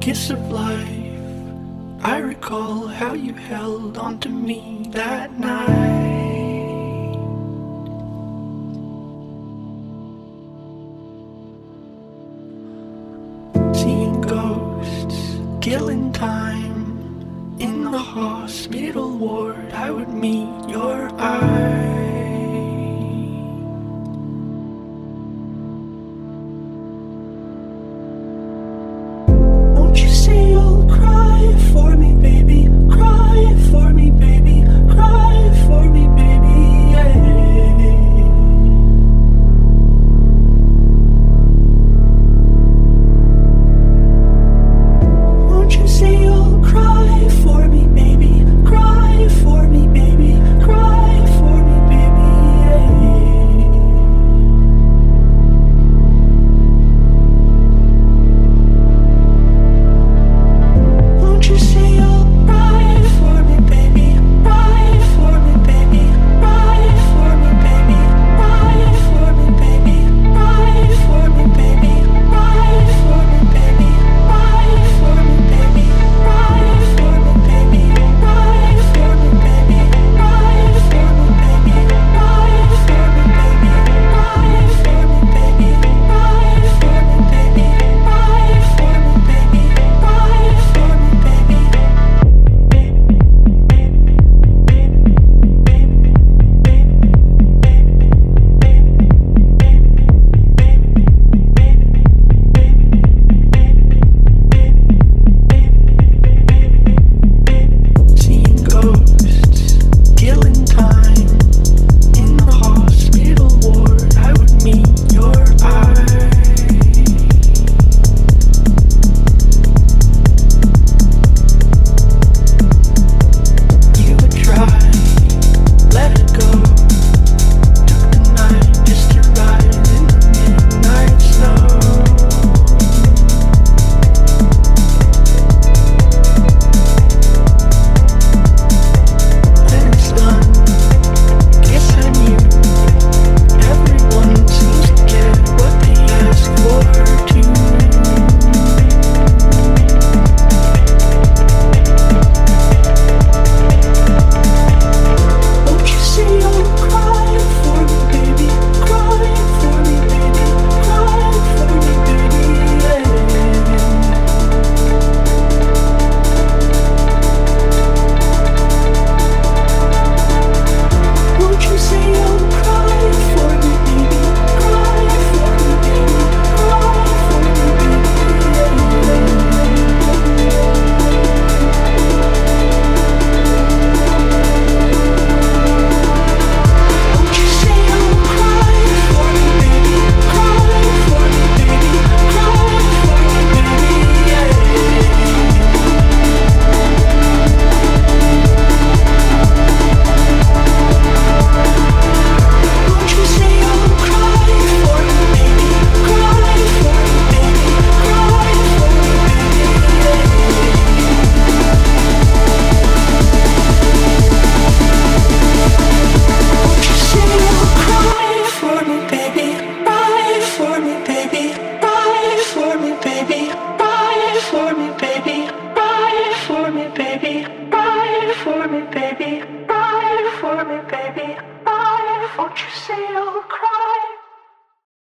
kiss of life. I recall how you held onto me that night. Seeing ghosts, killing time. In the hospital ward, I would meet your eye. Won't you say you'll cry for me, baby? Cry for me, baby. Cry for me, baby. Yeah. Won't you say you'll cry for me, baby? Cry for me, baby. Cry for me, baby. Yeah. Won't you say you'll cry for me, baby? Cry for me, baby. Cry for me, baby. Cry for me, baby. Cry for me, baby. Cry for me, baby. Cry for me, baby. Cry for me, baby. Cry for me, baby. Cry for me, baby. Cry for me, baby. Cry for me, baby. Cry for me, baby. Cry for me, baby. Cry for me, baby. Seeing ghosts, killing time. In the hospital ward, I would meet your eye. You would try, let it go. Took the night just to ride in the midnight snow. When it's done, guess I knew. Everyone seems to get what they ask for too. Won't you say you'll cry for me, baby? Cry for me, baby. Cry for me, baby. Yeah. Won't you say you'll cry for me, baby? Cry for me, baby. Cry for me, baby. Won't you say you'll cry for me, baby? Cry for me, baby. Cry for me, baby. Yeah. Won't you say you'll cry for me, baby? Cry for me, baby. Cry for me, baby. Won't you say you'll cry for me, baby? Cry for me, baby. Cry for me, baby. Cry for me, baby. Cry for me, baby. Cry for me, baby. Cry for me, baby. Cry. Won't you say you'll cry?